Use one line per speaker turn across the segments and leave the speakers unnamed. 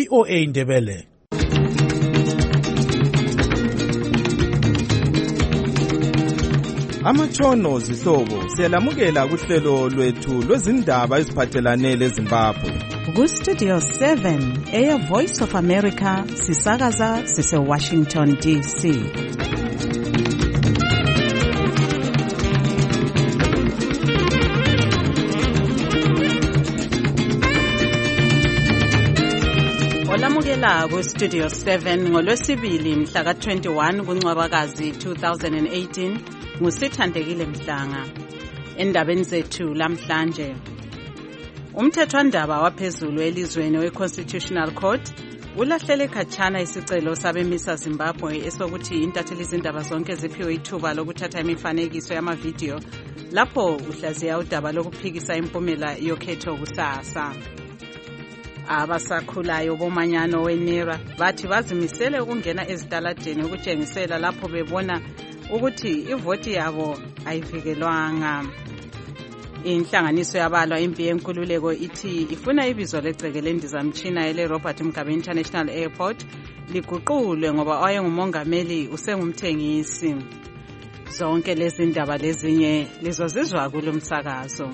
VOA Ndebele.
Amatshono zihlobo siyalamukela kuhlelo lwethu lwezindaba eziphathelane leZimbabwe.
Ku-Studio 7 Air Voice of America sisakaza sise-Washington DC. Olamukela ku-Studio 7 ngolwesibili mhla ka-21 kuNcwabakazi 2018 nguSithandekile Mhlanga. Endabeni zethu lamhlanje, umthethwandaba waphezulu elizweni we-Constitutional Court ulahlele khatshana isicelo sabemisa Zimbabwe esokuthi intatheli izindaba zonke ziphiwe ithuba lokuthatha imifanekiso yamavidiyo lapho uhlaziya udaba lokuphikisa impumela yokhetho kusasa. Abasakhulayo bomanyano weNERA bathi bazimisele ukungena ezitaladeni ukutshengisela lapho bebona ukuthi ivoti yabo ayivikelwanga. Inhlanganiso yabalwa impi yenkululeko ithi ifuna ibizo legceke lendizamtshina ele Robert Mugabe International Airport liguqulwe ngoba owayengumongameli usengumthengisi. Zonke lezi ndaba lezinye lizozizwa kulo msakazo.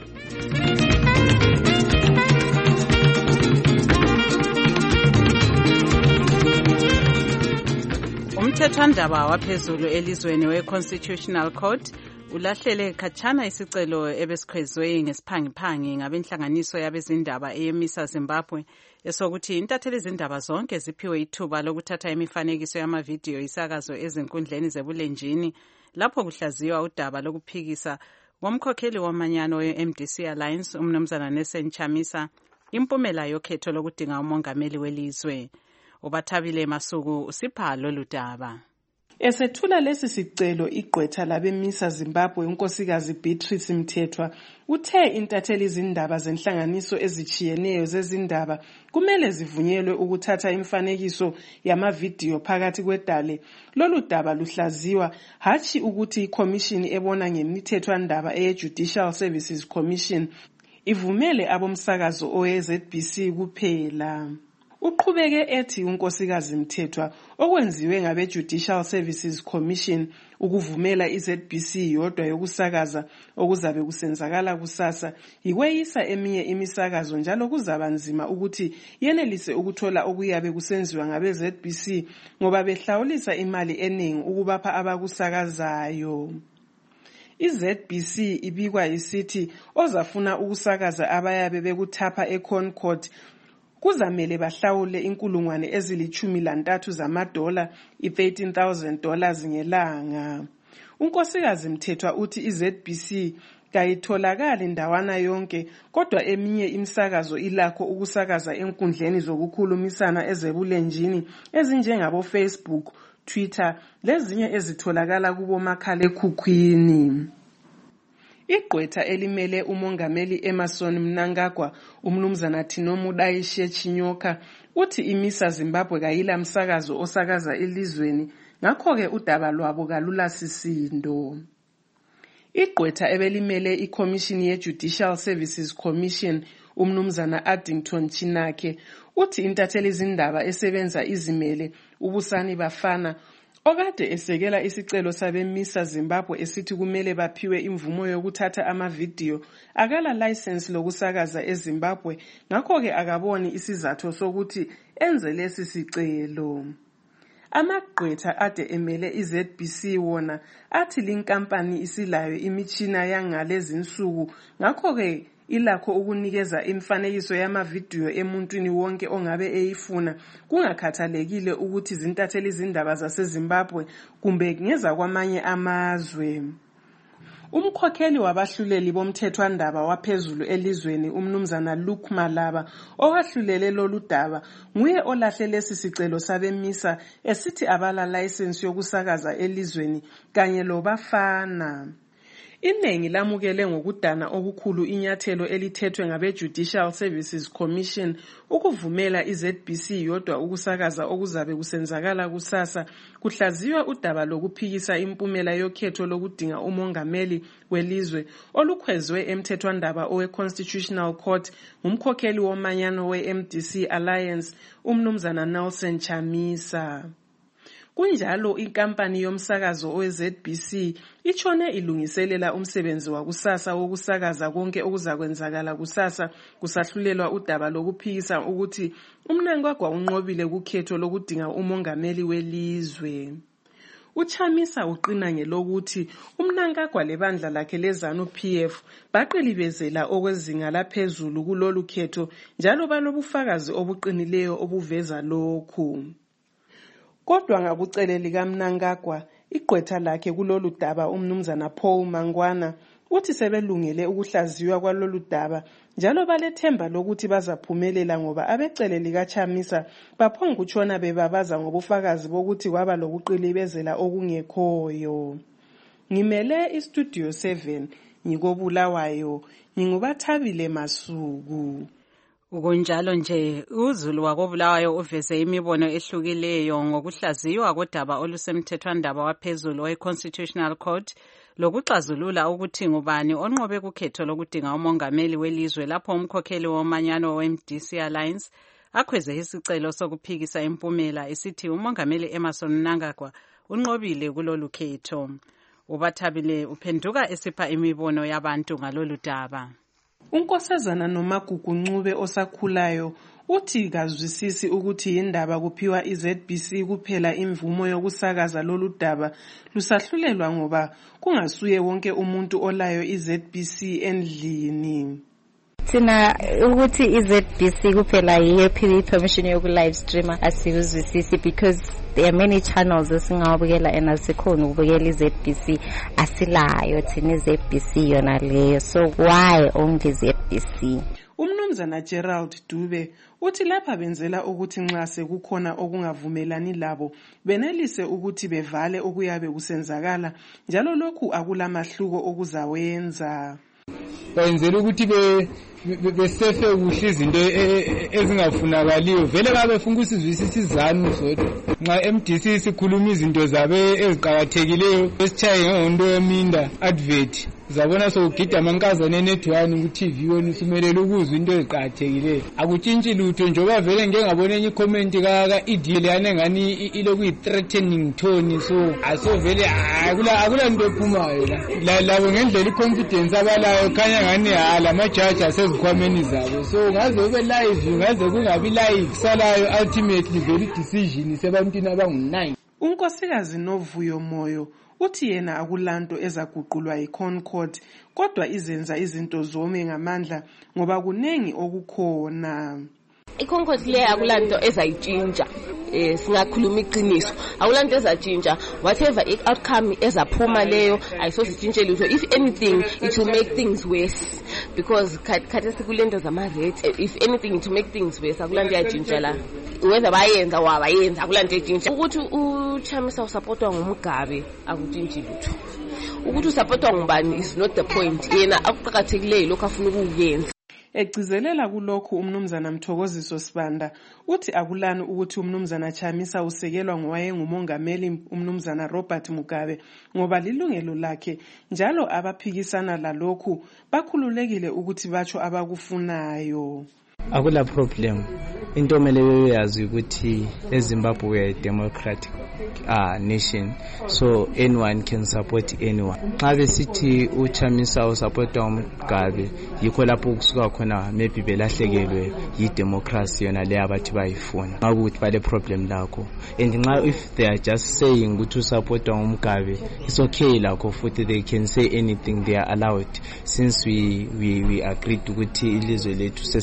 Umthethwandaba waphezulu elizweni we-Constitutional Court ulahlele khatshana isicelo ebesikhwezwe ngesiphangiphangi ngabenhlanganiso yabezindaba eyemisa Zimbabwe esokuthi intatheli izindaba zonke ziphiwe ithuba lokuthatha imifanekiso yamavidiyo isakazo ezinkundleni zebulenjini lapho kuhlaziywa udaba lokuphikisa ngomkhokheli wamanyano we-MDC Alliance umnumzana Nelson Chamisa impumela yokhetho lokudinga umongameli welizwe. Ubathabile Masuku usipha lolu daba.
Esethula lesi sicelo igqwetha labemisa Zimbabwe unkosikazi Beatrice Mthethwa uthe intatheli izindaba zenhlanganiso ezichiyeneyo zezindaba kumele zivunyelwe ukuthatha imifanekiso yamavidiyo phakathi kwedale. Lolu daba luhlaziwa hatshi ukuthi iCommission ebona ngemithethwandaba eye-Judicial Services Commission ivumele abomsakazo owe-ZBC kuphela. Uqhubeke ethi unkosikazi Mthethwa okwenziwe ngabe-Judicial Services Commission ukuvumela iZBC yodwa yokusakaza okuzabe kusenzakala kusasa yikweyisa eminye imisakazo njalo kuzaba nzima ukuthi yenelise ukuthola okuyabe kusenziwa ngabe-ZBC ngoba behlawulisa imali eningi ukubapha abakusakazayo. iZBC ibikwa isithi ozafuna ukusakaza abayabe bekuthapha eConcord kuzamele bahlawule inkulungwane ezili-13 zamadola, $13,000 ngelanga. Unkosikazi Mthethwa uthi iZBC kayitholakali ndawana yonke kodwa eminye imsakazo ilakho ukusakaza enkundleni zokukhulumisana ezebulenjini ezinjengabo Facebook, Twitter lezinye ezitholakala kubomakhalekhukhwini. Igqwetha elimele umongameli Emmerson Mnangagwa umnumzana Tinomu Daishe Chinyoka uthi imisa Zimbabwe kayila msakazo osakaza elizweni ngakho-ke udaba lwabo kalulasisindo. Igqwetha ebelimele iCommission ye-Judicial Services Commission umnumzana Addington Chinake uthi intatheli izindaba esebenza izimele ubusani bafana okade esekela isicelo sabemisa Zimbabwe esithi kumele baphiwe imvumo yokuthatha amavidiyo akala license lokusakaza eZimbabwe ngakho-ke akaboni isizathu sokuthi enze lesi sicelo. Amagqwetha ade emele iZBC wona athi linkampani isilayo imitshina yangalezi nsuku ngakho-ke ilakho ukunikeza imfanekiso yamavidiyo emuntwini wonke ongabe eyifuna kungakhathalekile ukuthi zintatheli izindaba zaseZimbabwe kumbe ngeza kwamanye amazwe. Umkhokheli wabahluleli bomthethwandaba waphezulu elizweni umnumzana Luke Malaba owahlulele lolu daba nguye olahle lesi sicelo sabemisa esithi abala license yokusakaza elizweni kanye lobafana. Iningi lamukele ngokudana okukhulu inyathelo elithethwe ngabe Judicial Services Commission ukuvumela iZBC yodwa ukusakaza okuzabe kusenzakala kusasa kuhlaziywa udaba lokuphikisa impumela yokhetho lokudinga umongameli welizwe olukhwezwe emthethwandaba owe-Constitutional Court ngumkhokheli womanyano we-MDC Alliance umnumzana Nelson Chamisa. Kunjalo inkampani yomsakazo owe-ZBC itshone ilungiselela umsebenzi wakusasa wokusakaza konke okuzakwenzakala kusasa kusahlulelwa udaba lokuphikisa ukuthi uMnangagwa unqobile kukhetho lokudinga umongameli welizwe. Uchamisa uqina ngelokuthi uMnangagwa lebandla lakhe leZANU-PF baqilibezela okwezinga laphezulu kulolu khetho njalo balobufakazi obuqinileyo obuveza lokhu. Kodwa ngakucele likaMnangagwa igqwetha lakhe kulolu daba umnumzana Paul Mangwana uthi sebelungele ukuhlaziywa kwalolu daba njalo balethemba lokuthi bazaphumelela ngoba abecele likaChamisa baphonga ukutshona bebabaza ngobufakazi bokuthi kwaba lokuqilibezela okungekhoyo. Ngimele iStudio 7 ngikobulawayo ngingubathabile Masuku.
Kunjalo nje uZulu wakobulawayo uveze imibono ehlukileyo ngokuhlaziywa kodaba olusemthethwandaba waphezulu we-Constitutional Court lokuxazulula ukuthi ngubani onqobe kukhetho lokudinga umongameli welizwe lapho umkhokheli womanyano we-MDC Alliance akhweze isicelo sokuphikisa impumela esithi umongameli Emmerson Mnangagwa unqobile kulolu khetho. Ubathabile uphenduka esipha imibono yabantu ngalolu daba.
Unkosazana Nomagugu Ncube osakhulayo uthi kazwisisi ukuthi indaba kuphiwa iZBC kuphela imvumo yokusakaza lolu daba lusahlulelwa ngoba kungasuye wonke umuntu olayo iZBC endlini.
Sina ukuthi iZBC kuphela yiyo permission yoku live streamer asiyuzwisisi because there are many channels esingawubukela and asikhona ukubukela iZBC asilayo thina iZBC yona leyo, so why only iZBC?
Umnumzana Gerald Dube uthi lapha benzela ukuthi nxa sekukhona okungavumelani labo benelise ukuthi bevale okuyabe kusenzakala njalo lokhu akulamahluko okuzawenza.
Benzela ukuthi besefe kuhle izinto ezingafunakaliyo vele babefuna ukusizwisisa izanu zodwa nxa MDC sikhuluma izinto zabe eziqhakathekileyo esitshaye ngehonto yeminda advert zabona sokugida amankazana enetwani ku TV wena usumelele ukuzwa into eziqhakathekileyo akutshintshi lutho njengoba vele ngeke ngabona enye comment ka idile yane ngani ilokuyi threatening tone, so asovele akula into ephumayo la labo ngendlela iconfidence abalayo khanya ngani la judge asezikhwameni zabo, so ngaze ube live ngaze kungabi live salayo ultimately vele decision sebantwini abangu9.
Unkosikazi Novuyo Moyo uthi yena akulanto ezaguqulwa yiConcord kodwa izenza izinto zome ngamandla ngoba kunengi okukhona.
iConcord le akulanto ezayitshintsha, singakhuluma iqiniso akulanto ezatshintsha, whatever outcome ezaphuma leyo ayisositshintshe lutho. If anything it will make things worse because khathi sikulento zama-rate, if anything to make things worse akulanto yatshintsha la, whether bayenza wabayenza akulanto etshintsha. Ukuthi uChamisa usupportwa ngumgabe akutshintshi lutho, ukuthi usupportwa ngubani is not the point. Yena akuqhakathekileyo lokho afuna ukuyenza.
Egcizelela kulokhu umnumzana Mthokoziso Sibanda uthi akulani ukuthi umnumzana Chamisa usekelwa ngowayengumongameli umnumzana Robert Mugabe ngoba lilungelo lakhe njalo abaphikisana lalokhu bakhululekile ukuthi batsho abakufunayo.
Akula problem. Into mele yazi ukuthi eZimbabwe we are a democratic nation, so anyone can support anyone. Xa besithi uChamisa usupport uMgabe yikho lapho kusuka khona maybe belahlekelwe yidemocracy yona le abathi bayifuna ukuthi bale problem lakho, and nxa if they are just saying ukuthi usupport uMgabe it's okay lakho futhi they can say anything, they are allowed since we agreed ukuthi ilizwe lethu sesile free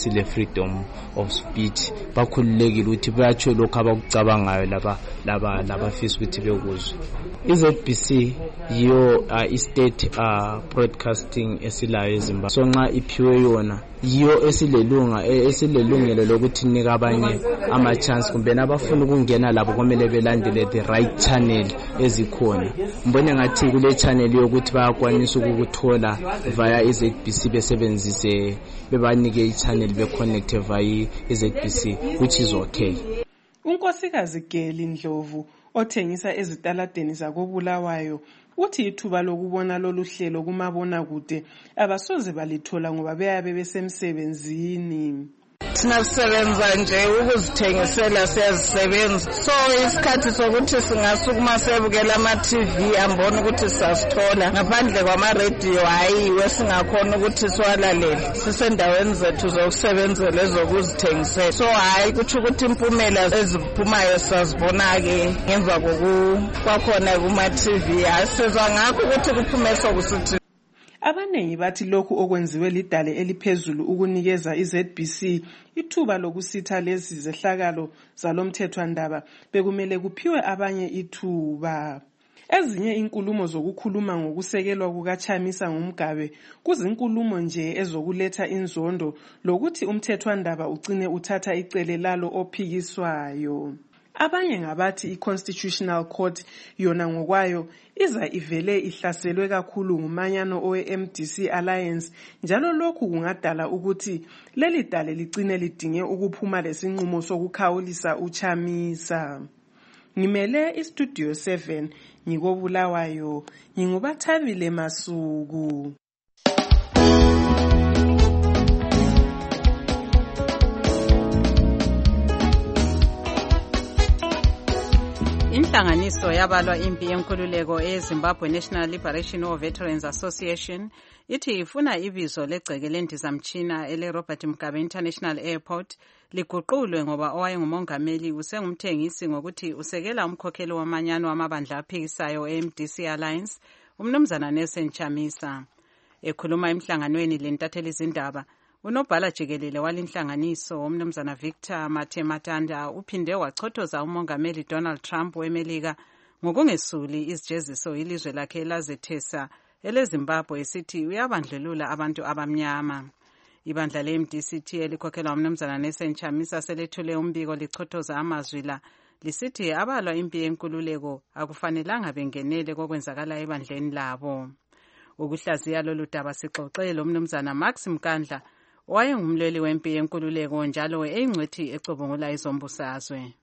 freedom of speech bakhululekile ukuthi bayatsho lokho abakucabangayo labafisa ukuthi bekuzwe. iZBC yiyo i-state broadcasting esilayo eZimbabwe, so nxa iphiwe yona yiyo esilelungelo lokuthi nika abanye ama-chance kumbe nabafuna ukungena labo kumele belandele the right channel ezikhona. Mbone ngathi kule channel yokuthi bayakwanisa ukuthola via iZBC besebenzise bebanike i-channel beconnect via iZBC, which is okay.
uNkosikazi Geli Ndlovu othengisa ezitaladeni zakoBulawayo uthi ithuba lokubona lolu hlelo kumabona kude abasoze balithola ngoba beyabe besemsebenzini.
Sinasebenza nje ukuzithengisela siyazisebenza, so isikhathi sokuthi singasukuma sebukela ama-TV ambona ukuthi sasithola ngaphandle kwama-radio hayiwe singakhona ukuthi siwalalele, sisendaweni zethu zokusebenzela ezokuzithengisela. So hayi kutsho ukuthi impumela eziphumayo sazibona-ke ngemva kwakhona kuma-TV, asizwa ngakho ukuthi kuphume sokusithi.
Abanengi bathi lokhu okwenziwe lidale eliphezulu ukunikeza iZBC ithuba lokusitha lezi zehlakalo zalomthethwandaba bekumele kuphiwe abanye ithuba. Ezinye inkulumo zokukhuluma ngokusekelwa kukaChamisa ngumgabe kuzinkulumo nje ezokuletha inzondo lokuthi umthethwandaba ugcine uthatha icele lalo ophikiswayo. Abanye ngabathi i-Constitutional Court yona ngokwayo iza ivele ihlaselwe kakhulu ngumanyano owe-MDC Alliance, njalo lokhu kungadala ukuthi leli dale ligcine lidinge ukuphuma lesinqumo sokukhawulisa uChamisa. Ngimele iStudio 7 ngikoBulawayo, nginguBathabile Masuku.
Inhlanganiso yabalwa impi yenkululeko eZimbabwe National Liberation War Veterans Association ithi ifuna ibizo legceke lendizamtshina ele-Robert Mugabe International Airport liguqulwe ngoba owayengumongameli usengumthengisi ngokuthi usekela umkhokheli wamanyano wamabandla aphikisayo e-MDC Alliance, umnumzana Nelson Chamisa. Ekhuluma emhlanganweni lentatheli izindaba, unobhala jikelele walinhlanganiso umnumzana Victor Mathematanda uphinde wachothoza umongameli Donald Trump weMelika ngokungesuli isijeziso ilizwe lakhe elazethesa eleZimbabwe esithi uyabandlulula abantu abamnyama. Ibandla le-MDCT elikhokhelwa umnumzana Nelson Chamisa selethule umbiko lichothoza amazwi la lisithi abalwa impi yenkululeko akufanelanga bengenele kokwenzakala ebandleni labo. Ukuhlaziya lolu daba sixoxele umnumzana Max Mkandla wayengumlweli wempi yenkululeko njalo eyingcwethi ecubungula izombusazwe.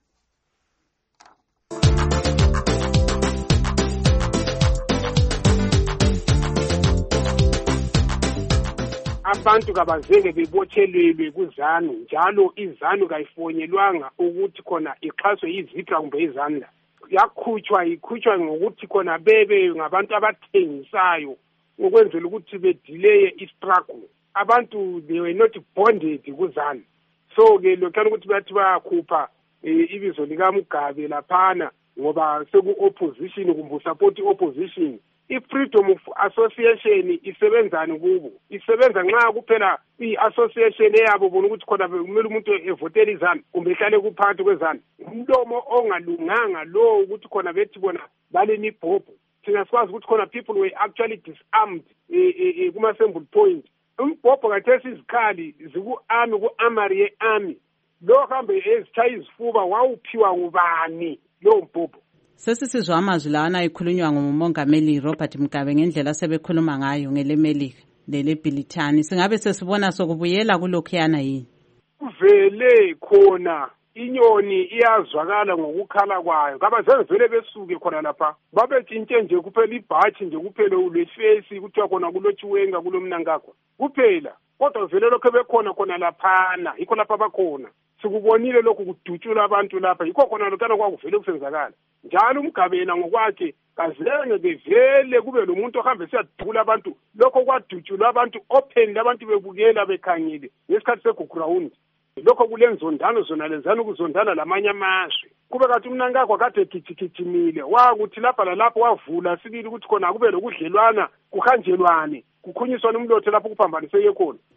Abantu kabazenge bebotshelelwe kuZANU, njalo iZANU kayifonyelwanga ukuthi khona ixhaswe yizipha kumbe izandla. Ikhutshwa ngokuthi khona bebe ngabantu abathengisayo ukwenzela ukuthi bedelay istruggle. Abantu they were not bonded kuZANU. So ke lokho ukuthi bathi bayakhupha ibizo lika Mugabe laphana ngoba seku opposition kumbe support opposition. I-Freedom of Association isebenzani kubo? Isebenza nxa kuphela i-association eyabo bona ukuthi khona kumele umuntu evotele iZANU kumbe ehlale kuphansi kweZANU. Umlomo ongalunganga lo ukuthi khona bethi bona balemibhobho. Thina sikwazi ukuthi khona people were actually disarmed kuma-assembly point. Umbhobho kathesi izikhali ziku-army ku-armory ye-army. Lo hambe ezitshaya izifuba wawuphiwa ngubani lo mbhobho?
Sesisizwa amazwi lawana ekhulunywa ngumongameli Robert Mugabe ngendlela sebekhuluma ngayo ngeleMelika leleBrithani. Singabe sesibona sokubuyela kulokhuyana yini?
Vele khona inyoni iyazwakala ngokukhala kwayo. Kabazange vele besuke khona lapha. Babetshintshe nje kuphela ibhatshi nje kuphela ulefesi kuthiwa khona kulotshiwenga kulomnankakho. Kuphela. Kodwa vele lokho bekhona khona laphana. Yikho lapha bakhona. Sikubonile lokhu kudutshula abantu lapha. Yikho khona lokho kwakuvele kusenzakala. Njalo uMgabela ngokwakhe kazenge bevele kube lo muntu ohambe siyadukula abantu. Lokho kwadutshula abantu open labantu bebukela bekhangile ngesikhathi seguground. Lokho kulenzondano zona lenzana ukuzondana lamanye amashwe. Kube kathi umnankakho kade gijigijimile wakuthi lapha lalapho wavula sibili ukuthi khona kube lokudlelwana kuhanjelwane kukhunyiswana umlothe lapho kuphambaniseke khona.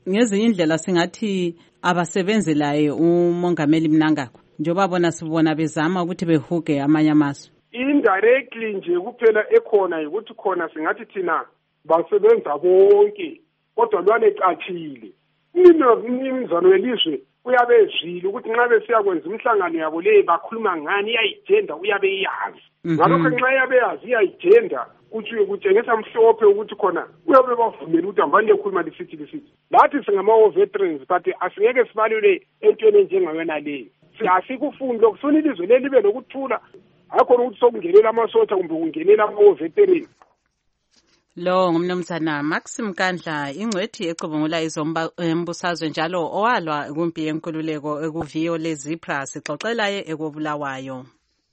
ngezinye indlela singathi abasebenzelaye umongameli Mnangagwa njengoba bona sibona bezama ukuthi behuge amanye amazwe.
Indirectly nje kuphela ekhona ukuthi khona singathi thina basebenza bonke kodwa lwalecacile. Imizamo yelizwe uyabe ezwile ukuthi nxa besiya kwenza umhlangano yabo le bakhuluma ngani iyayigenda uyabe iyazi. Ngalokho nxa yabe yazi iyayigenda kutshengisa mhlophe ukuthi khona uyabe bavumela ukuthi ambani ekhuluma lisithi. Lathi singama veterans but asingeke sibalule entweni enjengayona leyo. Asikufundi lokufuna ilizwe leli libe lokuthula akhona ukuthi sokungelela amasotha kumbe kungelela ama-veteran.
Lo ngumnumzana Maxim Kandla ingcwethi ecubungula izombusazwe njalo owalwa kumpi yenkululeko ekuviyo leZipra sixoxelaye ekobulawayo.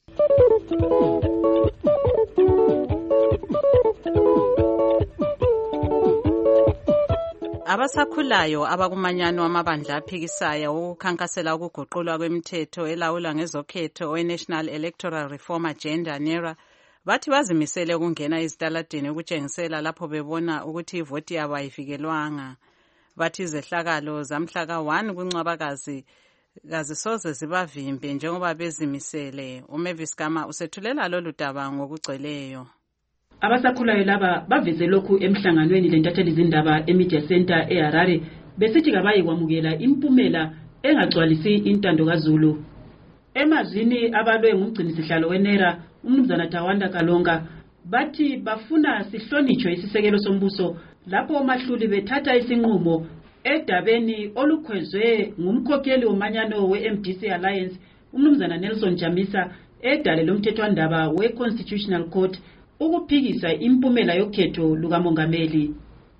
Abasakhulayo abakumanyano amabandla aphikisayo ukukhankasela ukuguqulwa kwemithetho elawula ngezokhetho we-National Electoral Reform Agenda NERA bathi bazimisele ukungena ezitaladini ukutshengisela lapho bebona ukuthi ivoti yabo ayivikelwanga. Bathi izehlakalo zamhla ka-1 kuNcwabakazi kazisoze zibavimbe njengoba bezimisele. uMavis Gama usethulela lolu daba ngokugcweleyo.
Abasakhulayo laba baveze lokhu emhlanganweni lentatheli izindaba eMedia Center eHarare besithi kabayi kwamukela impumela engagcwalisi intando kaZulu. Emazwini abalwe ngumgcinisihlalo weNERA uMnumzana Tawanda Kalonga bathi bafuna sihlonitshwe isisekelo sombuso lapho omahluli bethatha isinqumo edabeni olukhwezwe ngumkhokheli womanyano we-MDC Alliance uMnumzana Nelson Chamisa edale lomthethwandaba we-Constitutional Court ukuphikisa impumela yokhetho lukamongameli.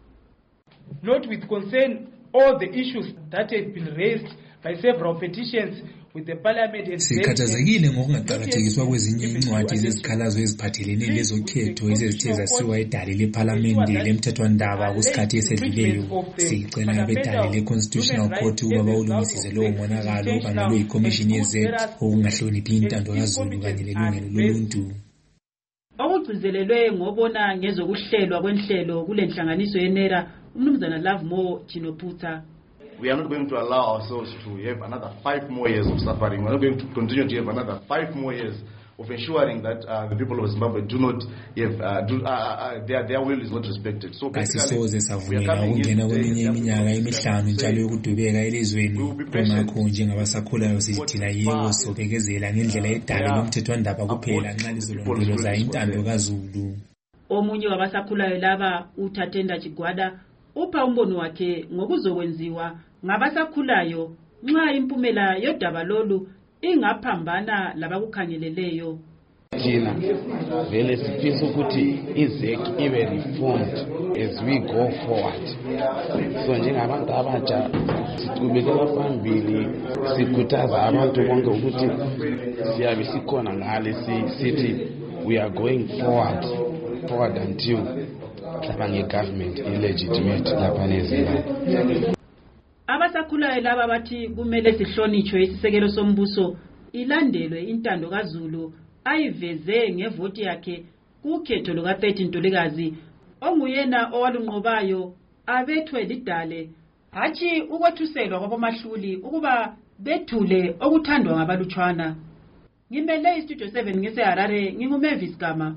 Note with concern all the issues that have been raised by several petitions with the parliament.
Sikhathazekile ngokungaqakathekiswa kwezinye incwadi zezikhalazo eziphathelene lezokhetho ezithe zasiwa edale leParliament lemthethwandaba kusikhathi esedluleyo. Sicela abedale le-Constitutional Court ukuba bawulungisise lowo monakalo obangelwe yiCommission ye-Z okungahloniphi intando kaZulu kanye lelungelo loluntu.
Okugcizelelwe ngobona ngezokuhlelwa kwenhlelo kule nhlanganiso yeNERA uMnumzana Lovemore Chinoputsa.
We are not going to allow ourselves to have another 5 more years of suffering. We are not going to continue to have another 5 more years of ensuring that the people of Zimbabwe do not have their will is not respected. So
asisoze savumela ukungena kweminye iminyaka emihlanu njalo yokudubeka elizweni. Ngakho njengabasakhulayo sithina yebo sobekezela ngendlela edale lomthethwandaba kuphela nxa lizolondoloza intando kaZulu.
Omunye wabasakhulayo laba uThathenda Chigwada upha umbono wakhe ngokuzokwenziwa ngabasakhulayo nxa impumela yodaba lolu ingaphambana labakukhangeleleyo.
Thina vele sifisa ukuthi iZEC ibe reformed as we go forward. So njengabantu abatsha siqhubekela phambili sikhuthaza abantu bonke ukuthi siyabe sikhona ngale sithi we are going forward until tabange government illegitimate lapha neZimbabwe.
Abasakhulayo laba bathi kumele sihlonitshwe isisekelo sombuso ilandelwe intando kaZulu ayiveze ngevoti yakhe kukhetho luka-13 Ntulikazi onguyena owalunqobayo abethwe lidale hatshi ukwethuselwa kwabomahluli ukuba bethule okuthandwa ngabalutshwana. Ngimele iStudio 7 ngeseHarare nginguMavis Gama.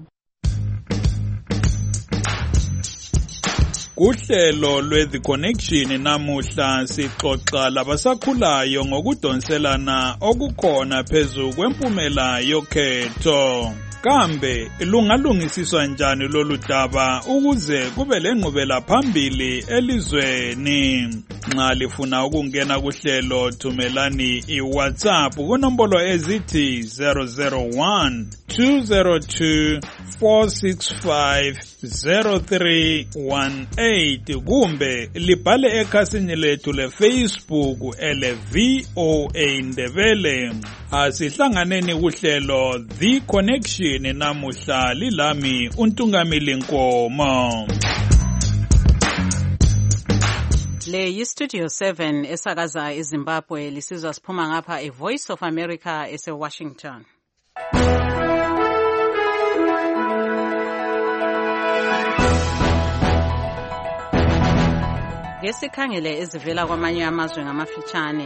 Uhlelo lwe-The Connection namuhla sixoxa labasakhulayo ngokudonselana okukhona phezu kwempumela yokhetho. Kambe lungalungisiswa njani lolu daba ukuze kube lenqubela phambili elizweni? Nxa lifuna ukungena kuhlelo thumelani iWhatsApp kunombolo ezithi 001 202 4650318 kumbe libhale ekhasini lethu leFacebook ele-VOA Ndebele. Asihlanganeni kuhlelo The Connection namuhla lilami uNtungamili Nkomo.
Le yiStudio 7 esakaza eZimbabwe lisizwa siphuma ngapha eVoice of America eseWashington. Ngesikhangele ezivela kwamanye amazwe ngamafitshane.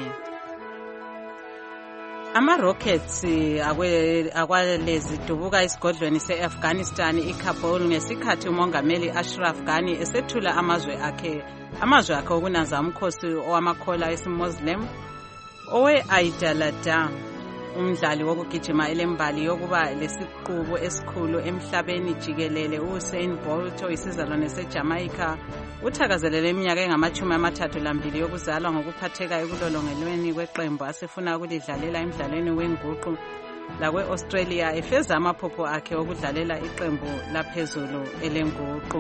Ama-rockets akwalezidubuka esigodlweni se-Afghanistan iKabul ngesikhathi umongameli Ashraf Ghani esethula amazwe akhe okunaza umkhosi owamakholwa esiMuslim owe-Aidaladha, umdlali wokugijima elembali yokuba lesiqubu esikhulu emhlabeni jikelele uUsain Bolt oyisizalwane seJamaica uthakazelele iminyaka engama-32 yokuzalwa ngokuphatheka ekulolongelweni kweqembu asefuna ukulidlalela emdlalweni wenguqu lakwe-Australia efeza amaphupho akhe okudlalela iqembu laphezulu elenguqu.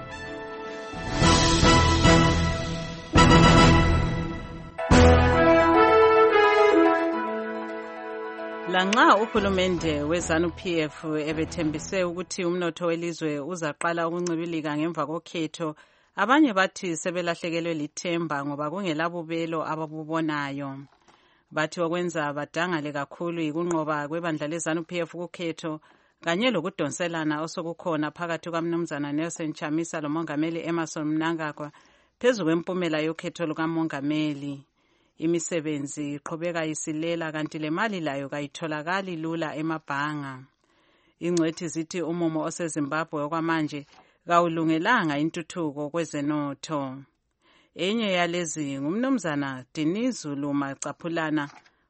Lanxa uhulumende weZANU-PF ebethembise ukuthi umnotho welizwe uzaqala ukuncibilika ngemva kokhetho, abanye bathi sebelahlekelwe lithemba ngoba kungelabubelo ababubonayo. Bathi okwenza badangale kakhulu yikunqoba kwebandla leZANU-PF kukhetho kanye lokudonselana osokukhona phakathi kwaMnumzana Nelson Chamisa lomongameli Emmerson Mnangagwa phezu kwempumela yokhetho lukamongameli. Imisebenzi iqhubeka isilela kanti le mali layo kayitholakali lula emabhanga. Ingcwethi zithi umumo oseZimbabwe okwamanje kawulungelanga intuthuko kwezenotho. Enye yalezi ngumnumzana Dinizulu Macaphulana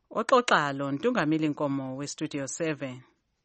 oxoxa lo Ntungamili Nkomo weStudio 7.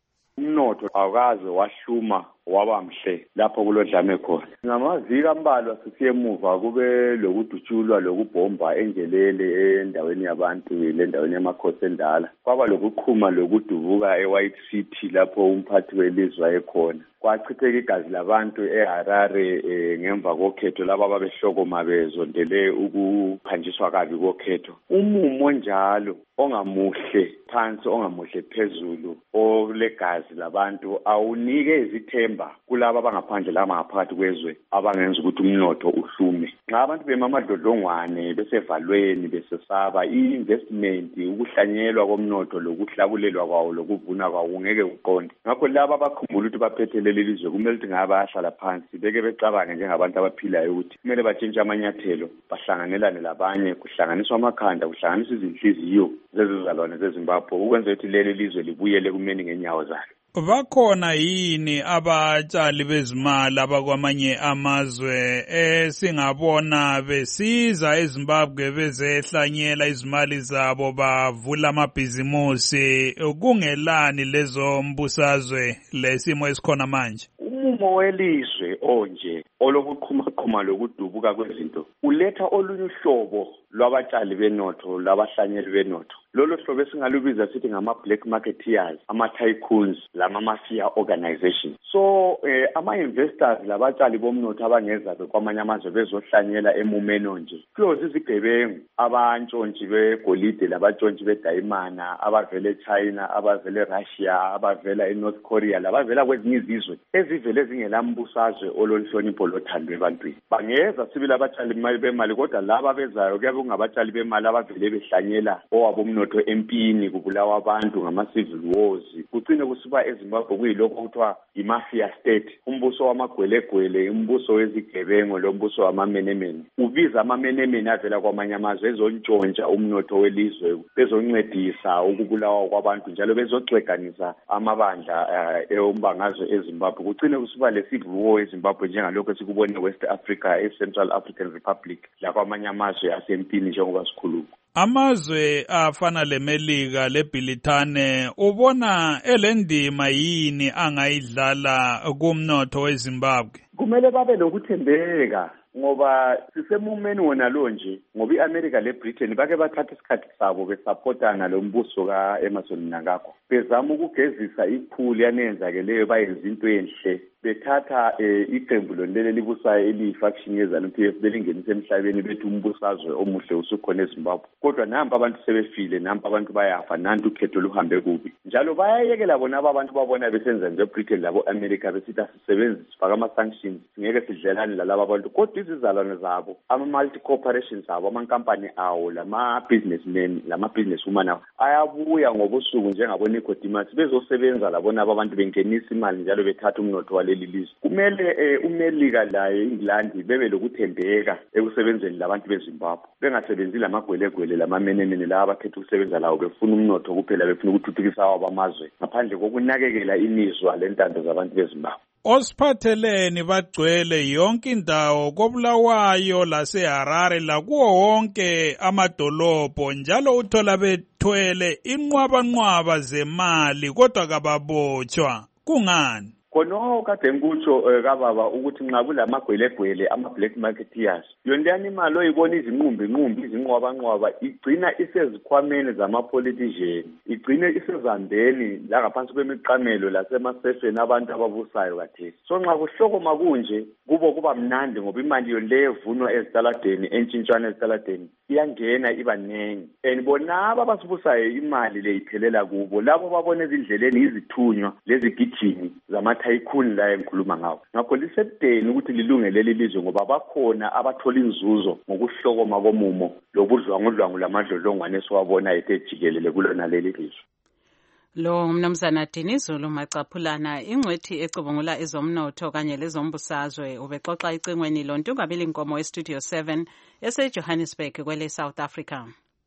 Umnotho awukaze wahluma waba mhle lapho kulodlame khona. Ngamaviki ambalwa sisiye emuva kube lokudutshulwa lokubhomba engelele endaweni yabantu lendaweni yamakhosi endala. Kwaba lokuqhuma lokudubuka eWhite City lapho umphathi welizwe ekhona. Kwachitheka igazi labantu eHarare ngemva kokhetho laba ababehlokoma bezondele ukuphanjiswa kabi kokhetho. Umumo njalo ongamuhle phansi ongamuhle phezulu olegazi labantu awunike izithemba kulabo abangaphandle laba ngaphakathi kwezwe abangenza ukuthi umnotho uhlume. Nxa abantu bemamadlodlongwane besevalweni besesaba i-investment ukuhlanyelwa komnotho lokuhlakulelwa kwawo lokuvuna kwawo kungeke kuqonde. Ngakho laba abakhumbula ukuthi baphethelele ilizwe kumele ukuthi ngabe bayahlala phansi beke becabange njengabantu abaphilayo ukuthi kumele batshintshe amanyathelo bahlanganelane labanye kuhlanganiswa amakhanda kuhlanganiswa izinhliziyo zezizalwane zeZimbabwe ukwenza ukuthi leli lizwe libuyele kumeni ngenyawo zalo.
Bakhona yini abatshali bezimali abakwamanye amazwe singabona besiza eZimbabwe bezehlanyela izimali zabo bavula amabhizimusi kungelani lezo mbusazwe lesimo esikhona manje?
Umumo welizwe onje olokuqhumaqhuma lokudubuka kwezinto uletha olunye uhlobo lwabatshali benotho labahlanyeli benotho. Lolo hlobo esingalubiza sithi ngama-black marketeers, ama-tycoons, lama-mafia organizations. So ama-investors labatshali bomnotho abangeza kwamanye amazwe bezohlanyela emumeni onje kuyoza izigebengu abantshontshi begolide labantshontshi bedayimana abavela eChina abavela eRussia abavela eNorth Korea labavela kwezinye izizwe ezivele zingelambusazwe ololihlonipho lothandwe ebantwini. Bangeza sibili abatshali bemali kodwa laba bezayo kuyabe kungabatshali bemali abavele behlanyela owabo umnotho empini kubulawa abantu ngama-civil wars kucine kusiba eZimbabwe kuyilokho kuthiwa i-mafia state, umbuso wamagwelegwele, umbuso wezigebengo lombuso wamamenemene. Ubiza amamenemene avela kwamanye amazwe ezontshontsha umnotho welizwe bezoncedisa ukubulawa kwabantu njalo bezogxeganisa amabandla eombangazwe eZimbabwe. Kucine kusiba le-civil war eZimbabwe njengalokho esikubone West Africa, e-Central African Republic lakwamanye amazwe asempini njengoba sikhuluma.
Amazwe afana leMelika leBritane ubona elendima yini angayidlala kumnotho weZimbabwe?
Kumele babe lokuthembeka ngoba sisemumeni wona lo nje ngoba iAmerica leBritain bake bathatha isikhathi sabo besupportana lo mbuso kaEmmerson Mnangagwa bezama ukugezisa iphuli yanenzakeleyo bayenza into enhle bethatha iqembu lonlele libusayo eliyifaction yeZANU-PF belingenisa emhlabeni bethi umbusazwe omuhle usukhona eZimbabwe kodwa nampa abantu sebefile nampa abantu bayafa nantu ukhetho luhambe kubi njalo bayayekela bona abantu babona besenza nje eBritain labo America besithi asisebenzise sifaka ama-sanctions singeke sidlelane lalabo abantu kodwa izizalwane zabo, ama-multi corporations abo, amankampani awo, lama-businessmen, lama-businesswoman awo, ayabuya ngobusuku njengabo-Nicodemus bezosebenza labona abantu bengenisa imali njalo bethatha umnotho waleli lizwe. Kumele uMelika laye England bebe lokuthembeka ekusebenzeni labantu beZimbabwe, bengasebenzi lamagwelegwele lamamenemene la abakhetha ukusebenza lawo befuna umnotho kuphela, befuna ukuthuthukisa wabo amazwe ngaphandle kokunakekela imizwa lentando zabantu beZimbabwe.
Osiphatheleni bagcwele yonke indawo koBulawayo laseHarare lakuwo wonke amadolobho, njalo uthola bethwele inqwabanqwaba zemali kodwa kababotshwa. Kungani?
Khona kade ngikutsho kababa ukuthi nxa kulamagwelegwele ama-black marketeers, yonke imali oyibona izinqumbi izinqwabanqwaba igcina isezikhwameni zama-politician, igcine isezandeni la ngaphansi kwemiqamelo lasemasefeni abantu ababusayo kathesi. So nxa kuhlokoma kunje kuba mnandi ngoba imali yonke evunwa ezitaladeni, entshintshwana ezitaladeni iyangena iba nengi, and bonaba abasibusayo imali le iphelela kubo, labo babona ezindleleni izithunywa lezigijini tycoon la engikhuluma ngawo. Ngakho lisekudeni ukuthi lilungele leli lizwe ngoba bakhona abathola inzuzo ngokuhlokoma komumo lobudlwangudlwangu lamadlodlongwane esiwabona ejikelele kulona leli lizwe.
Lo mnumzana Dinizulu Macaphulana, ingcwethi ecubungula ezomnotho kanye lezombusazwe, ubexoxa icingweni loNtungabili Nkomo eStudio 7 eseJohannesburg kwele South Africa.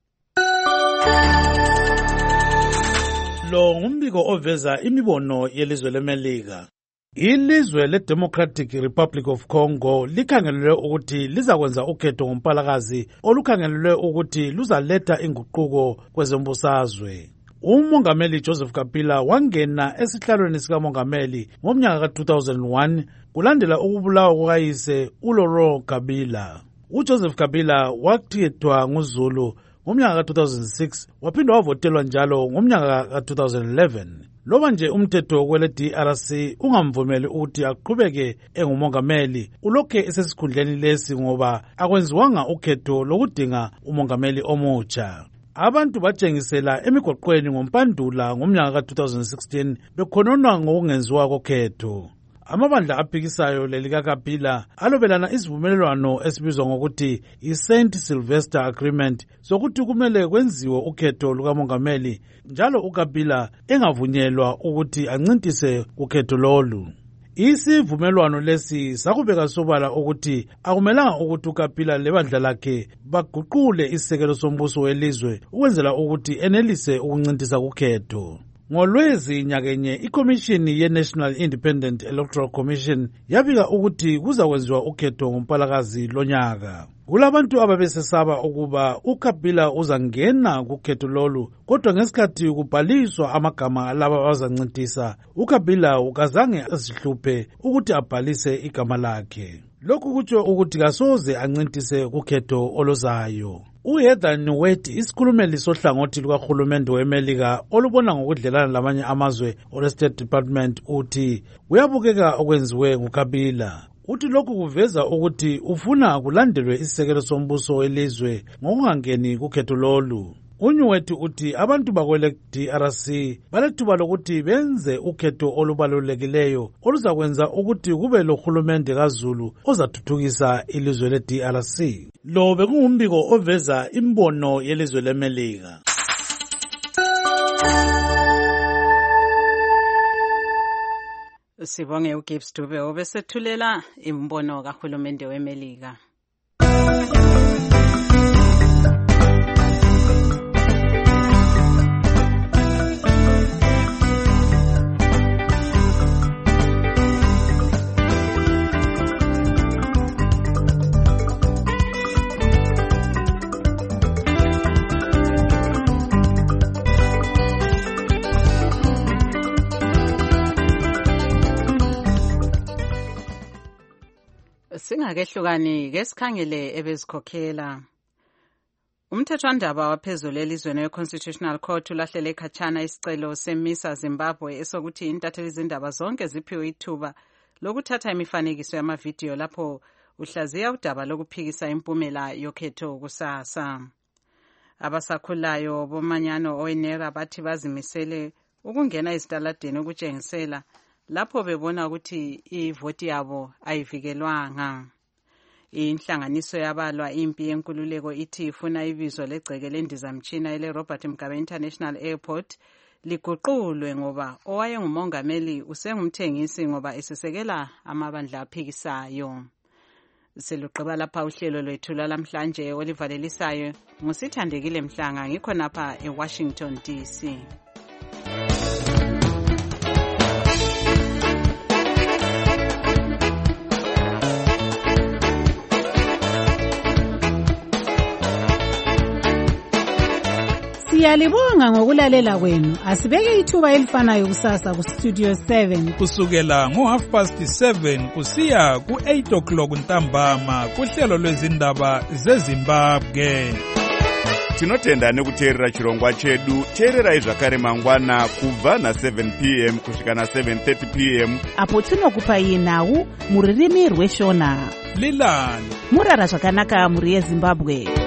Lo ngumbiko oveza imibono yelizwe leMelika. Ilizwe leDemocratic Republic of Congo likhangelelwe ukuthi lizakwenza ukhetho ngoMpalakazi olukhangelelwe ukuthi luzaletha inguquko kwezombusazwe. Umongameli Joseph Kabila wangena esihlalweni sikamongameli ngomnyaka ka-2001 kulandela ukubulawa kukayise uLaurent Kabila. UJoseph Kabila wakhethwa nguZulu ngomnyaka ka-2006 waphindwa wavotelwa njalo ngomnyaka ka-2011. Loba nje umthetho kwele DRC ungamvumeli ukuthi aqhubeke engumongameli, ulokhe esesikhundleni lesi ngoba akwenziwanga ukhetho lokudinga umongameli omutsha. Abantu batshengisela emigoqweni ngoMpandula ngomnyaka ka-2016 bekhononwa ngokungenziwa kokhetho. Amabandla aphikisayo lelikaKabila alobelana isivumelwano esibizwa ngokuthi i-St. Sylvester Agreement sokuthi kumele kwenziwe ukhetho lukamongameli njalo uKabila engavunyelwa ukuthi ancintise ukhetho lolu. Isivumelwano lesi sakubeka sobala ukuthi akumelanga ukuthi uKabila lebandla lakhe baguqule isisekelo sombuso welizwe ukwenzela ukuthi enelise ukuncintisa ukhetho. Ngolwezi nyakenye ikomishini ye-National Independent Electoral Commission yabika ukuthi kuzakwenziwa ukhetho ngoMpalakazi lonyaka. Kulabantu ababesesaba ukuba uKabila uzangena kukhetho lolu, kodwa ngesikhathi kubhaliswa amagama laba abazancintisa, uKabila ukazange asihluphe ukuthi abhalise igama lakhe. Lokhu kutsho ukuthi kasoze ancintise kukhetho oluzayo. uHeather Nauert, isikhulumeli sohlangothi lukahulumende weMelika olubona ngokudlelana lamanye amazwe olwe-State Department, uthi kuyabukeka okwenziwe nguKabila. Uthi lokhu kuveza ukuthi ufuna kulandelwe isisekelo sombuso welizwe ngokungangeni kukhetho lolu. UNauert uthi abantu bakwele DRC balethuba lokuthi benze ukhetho olubalulekileyo oluzakwenza ukuthi kube lohulumende kaZulu ozathuthukisa ilizwe le-DRC. Lo bekungumbiko oveza imbono yelizwe leMelika.
Sibonge uGibbs Dube obesethulela imbono kahulumende weMelika. Singakehlukani ke sikhangele ebezikhokhela. Umthethwandaba waphezulu elizweni we-Constitutional Court ulahlele ekhatshana isicelo semisa Zimbabwe esokuthi intatheli zindaba zonke ziphiwe ithuba lokuthatha imifanekiso yamavidiyo lapho uhlaziya udaba lokuphikisa impumela yokhetho kusasa. Abasakhulayo bomanyano owenera bathi bazimisele ukungena ezitaladeni ukutshengisela lapho bebona ukuthi ivoti yabo ayivikelwanga. Inhlanganiso yabalwa impi yenkululeko ithi ifuna ibizo legceke lendizamtshina ele-Robert Mugabe International Airport liguqulwe ngoba owayengumongameli usengumthengisi ngoba esesekela amabandla aphikisayo. Seluqeba lapha uhlelo lwethu lwalamhlanje olivalelisayo ngusithandekile Mhlanga ngikho napha eWashington DC.
Siyalibonga ngokulalela kwenu. Asibeke ithuba elifanayo kusasa ku Studio 7
kusukela ngo7:30 kusiya ku8 ntambama kuhlelo lwezindaba zeZimbabwe.
Tinotenda nekuteerera chirongwa chedu. Teererai zvakare mangwana kubva na7 p.m. kusvika na7:30 p.m.
apo tinokupai nhau muririmi rweshona.
Lilani
murara zvakanaka muri yeZimbabwe.